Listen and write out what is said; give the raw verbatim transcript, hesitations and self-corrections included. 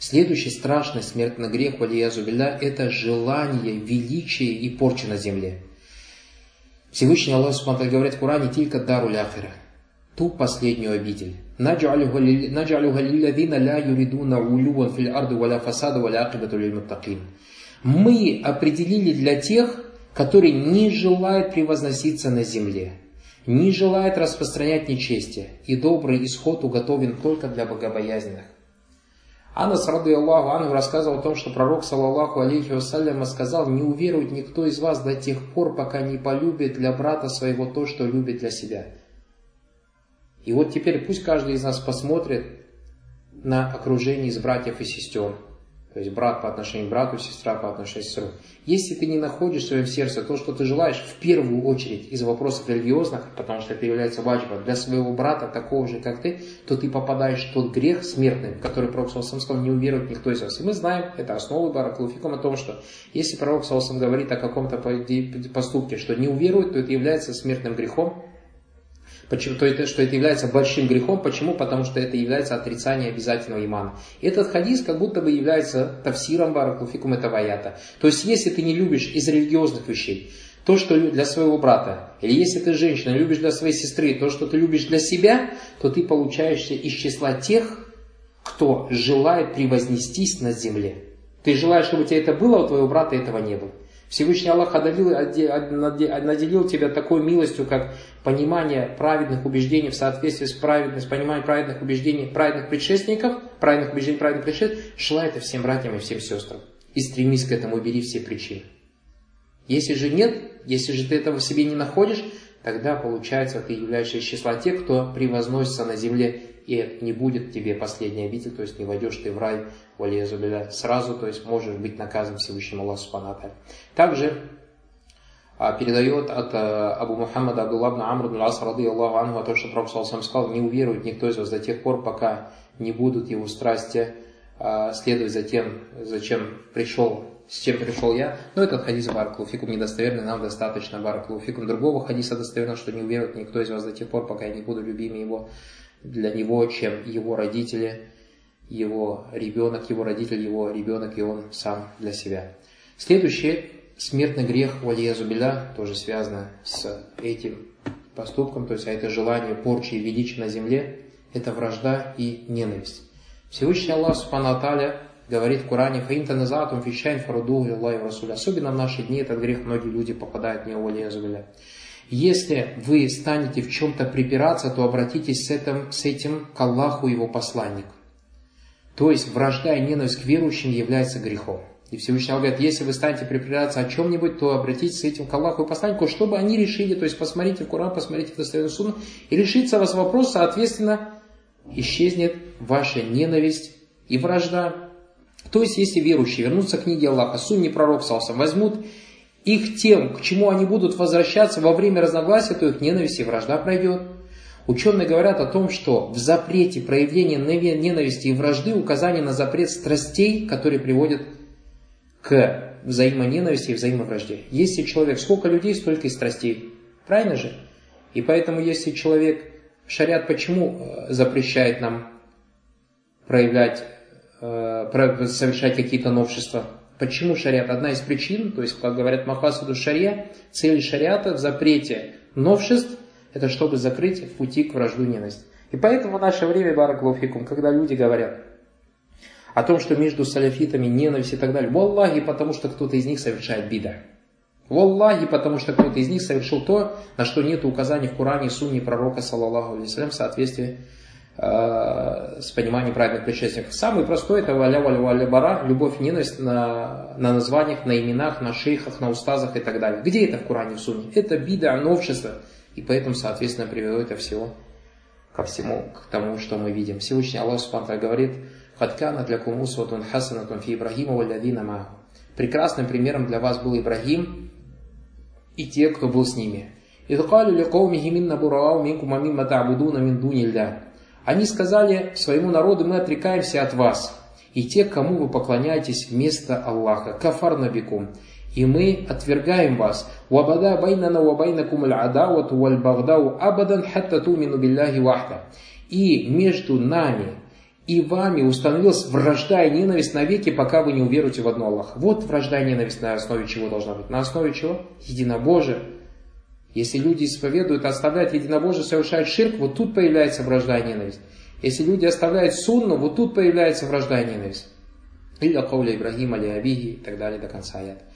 Следующий страшный смертный грех, валиязу билля, это желание величия и порчи на земле. Всевышний Аллах Субхану говорит в Коране: «Тилька даруль ахира», ту последнюю обитель. «Наджалюха лилладзина ля юридуна улюван фил арду валя фасаду валя акибату лиль муттакин». Мы определили для тех, которые не желают превозноситься на земле, не желают распространять нечестие, и добрый исход уготовен только для богобоязненных. Анас, ради Аллаху анху, рассказывал о том, что пророк, саллаллаху алейхи вассаляма, сказал: «Не уверует никто из вас до тех пор, пока не полюбит для брата своего то, что любит для себя». И вот теперь пусть каждый из нас посмотрит на окружение из братьев и сестер. То есть брат по отношению к брату, сестра по отношению к сестре. Если ты не находишь в своем сердце то, что ты желаешь, в первую очередь из вопросов религиозных, потому что это является ваджибом для своего брата, такого же, как ты, то ты попадаешь в тот грех смертный, который пророк саллаллаху алейхи ва саллям сказал: не уверует никто из вас. И мы знаем, это основа баракаллаху фикум, о том, что если пророк саллаллаху алейхи ва саллям говорит о каком-то поступке, что не уверует, то это является смертным грехом. Почему? То это, что это является большим грехом. Почему? Потому что это является отрицанием обязательного имана. Этот хадис как будто бы является тафсиром баракаллаху фикум этого аята. То есть, если ты не любишь из религиозных вещей то, что для своего брата, или если ты женщина, любишь для своей сестры то, что ты любишь для себя, то ты получаешься из числа тех, кто желает превознестись на земле. Ты желаешь, чтобы у тебя это было, а у твоего брата этого не было. Всевышний Аллах наделил, наделил тебя такой милостью, как понимание праведных убеждений в соответствии с праведностью, понимание праведных убеждений праведных предшественников, праведных убеждений праведных предшественников. Желай это всем братьям и всем сестрам. И стремись к этому, бери все причины. Если же нет, если же ты этого в себе не находишь, тогда получается, ты являешься из числа тех, кто превозносится на земле, и не будет тебе последней обитель, то есть не войдешь ты в рай, валиязу билля, сразу, то есть можешь быть наказан Всевышним Аллаху субхану ва тааля. Также а, передает от а, Абу Мухаммада Абдулла ибн Амр ибн ас ради Аллаху анху о том, что пророк саллаллаху алейхи ва саллям сказал: не уверует никто из вас до тех пор, пока не будут его страсти а, следовать за тем, зачем пришел, с чем пришел я. Но этот хадис баракаллаху фикум недостоверный, нам достаточно баракаллаху фикум другого хадиса достоверного, что не уверует никто из вас до тех пор, пока я не буду любимым его для него, чем его родители, его ребенок, его родитель, его ребенок и он сам для себя. Следующий смертный грех, валиязу билля, тоже связано с этим поступком, то есть а это желание порчи и величия на земле, это вражда и ненависть. Всевышний Аллах субхану ва тааля говорит в Коране: «Фаин таназаатум фишайн фарудуху лиллахи ва расулихи». Особенно в наши дни этот грех многие люди попадают в него, валиязу билля. Если вы станете в чем-то припираться, то обратитесь с этим, с этим к Аллаху и его посланнику. То есть вражда и ненависть к верующим является грехом. И Всевышний Аллах говорит: если вы станете припираться о чем-нибудь, то обратитесь с этим к Аллаху и посланнику, чтобы они решили, то есть посмотрите в Коран, посмотрите в достоверную сунну, и решится вас вопрос, соответственно, исчезнет ваша ненависть и вражда. То есть если верующие вернутся к книге Аллаха, сунне пророка саллаллаху алейхи ва саллям, возьмут их тем, к чему они будут возвращаться во время разногласия, то их ненависть и вражда пройдет. Ученые говорят о том, что в запрете проявления ненависти и вражды указание на запрет страстей, которые приводят к взаимоненависти и взаимовражде. Если человек, сколько людей, столько и страстей. Правильно же? И поэтому, если человек, шариат почему запрещает нам проявлять, совершать какие-то новшества? Почему шариат? Одна из причин, то есть, как говорят махасиду шария, цель шариата в запрете новшеств, это чтобы закрыть пути к вражду и ненависти. И поэтому в наше время, баракаллаху фикум, когда люди говорят о том, что между саляфитами ненависть и так далее, валлахи, потому что кто-то из них совершает бида. Валлахи, потому что кто-то из них совершил то, на что нет указаний в Коране и сунне пророка, саллаллаху алейхи ва саллям, в соответствии с пониманием праведных предшественников. Самый простой это валя валя валя бара, любовь и ненависть на, на названиях, на именах, на шейхах, на устазах и так далее. Где это в Коране и в сунне? Это бида, новшество. И поэтому, соответственно, привело это всего ко всему, к тому, что мы видим. Всевышний Аллах субхану ва тааля говорит: «Хаткана для кум усватун хасанатун фи Ибрахима валлазина мааху». Прекрасным примером для вас был Ибрахим и те, кто был с ними. «Идh калю ли каумихи минна бурау минкум амимма та'будуна мин дунилля». Они сказали своему народу: мы отрекаемся от вас и тех, кому вы поклоняетесь вместо Аллаха. Кафарна бикум. И мы отвергаем вас. Вабада байнана вабайнакум аль-адавату валь-багдау абадан хатта тумину билляхи вахда. И между нами и вами установилась вражда и ненависть навеки, пока вы не уверуете в одно Аллаха. Вот вражда и ненависть на основе чего должна быть? На основе чего? Единобожия. Если люди исповедуют, оставляют единобожие, совершают ширк, вот тут появляется вражда и ненависть. Если люди оставляют сунну, вот тут появляется вражда и ненависть. Илля кауля Ибрахима ли абихи и так далее до конца аята.